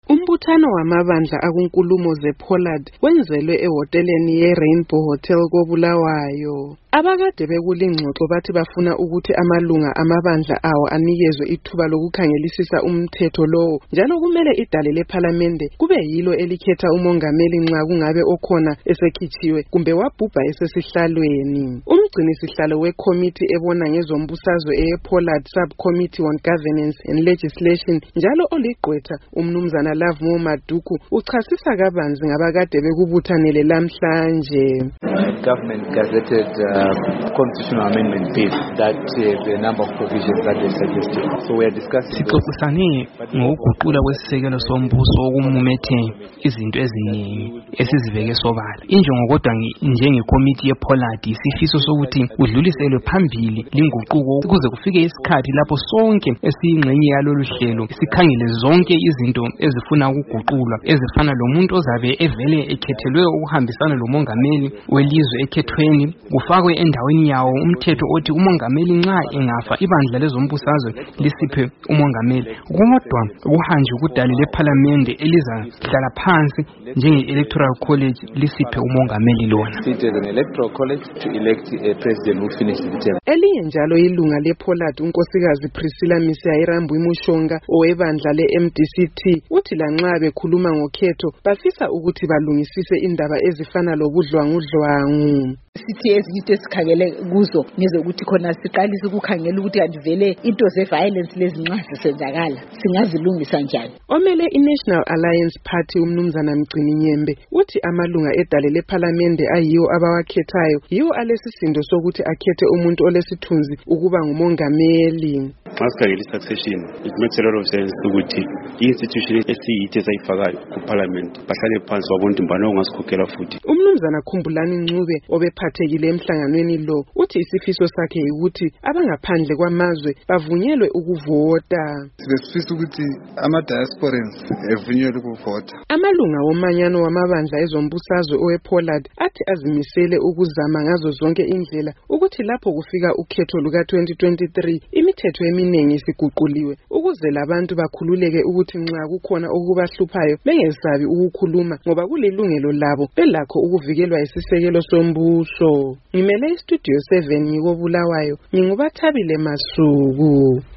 Umbuthano wamabandla akunkulumo zePollard wenzelwe ehoteleni ye-Rainbow Hotel koBulawayo. Abakade bekulingxoxo bathi bafuna ukuthi amalunga amabandla awo anikezwe ithuba lokukhangelisisa umthetho lowo, njalo kumele idale lephalamende kube yilo elikhetha umongameli nxa kungabe okhona esekhitshiwe kumbe wabhubha esesihlalweni. Umgcinisihlalo wekomiti ebona ngezombusazwe ePollard Subcommittee on Governance and Legislation njalo oligqwetha umnumzana Lovemore Maduku uchasisa kabanzi ngabakade bekubuthanele lamhlanje. Government gazetted constitutional amendment bill that the number of provisions that they suggested. So we are discussing. Sixoxisane ngokuguqula kwesisekelo sombuso okumumethe izinto eziningi esiziveke sobala. Injongo kodwa njengekomiti yePollard isifiso sokuthi udluliselwe phambili linguquko ukuze kufike isikhathi lapho sonke esiyingxenye yalolu hlelo sikhangele zonke izinto ezifuna ukuguqulwa ezifana lomuntu ozabe evele ekhethelwe ukuhambisana lomongameli welizwe ekhethweni kufakwe endaweni yawo umthetho othi umongameli nxa engafa ibandla lezombusazwe lisiphe umongameli, kodwa kuhanjwe kudale lephalamende elizahlala phansi njenge-electoral college lisiphe umongameli lona. Elinye njalo ilunga lePollard unkosikazi Priscilla Misiya Mushonga owebandla le-MDCT uthi lanxa bekhuluma ngokhetho bafisa ukuthi balungisise indaba ezifana lobudlwangudlwangu. Sithi ezinto esikhangele kuzo ngezokuthi khona siqalise ukukhangela ukuthi andivele into ze-violence lezi nxa zisenzakala singazilungisa njani. Omele i-National Alliance Party umnumzana Mgcini Nyembe uthi amalunga edale lephalamende ayiwo abawakhethayo yiwo alesisindo sokuthi akhethe umuntu olesithunzi ukuba ngumongameli. Masikhangela i-succession, it makes a lot of sense ukuthi i-institution esiyithi esayifakayo ku-parliament bahlale phansi wabona mbani ongasikhokhela futhi. Umnumzana Khumbulani Ncube obephathekile emhlanganweni lo uthi isifiso sakhe ukuthi abangaphandle kwamazwe bavunyelwe ukuvota. Sifisa ukuthi ama-diasporans evunyelwe ukuvota. Amalunga womanyano wamabandla ezombusazwe owePollard athi azimisele ukuzama ngazo zonke indlela ukuthi lapho kufika ukhetho luka-2023 imithetho eminingi isiguquliwe ukuze labantu bakhululeke ukuthi nxa kukhona okubahluphayo bengesabi ukukhuluma ngoba kulilungelo labo belakho ukuvikelwa isisekelo sombuso. Ngimele iStudio 7 ngikoBulawayo, nginguBathabile Masuku.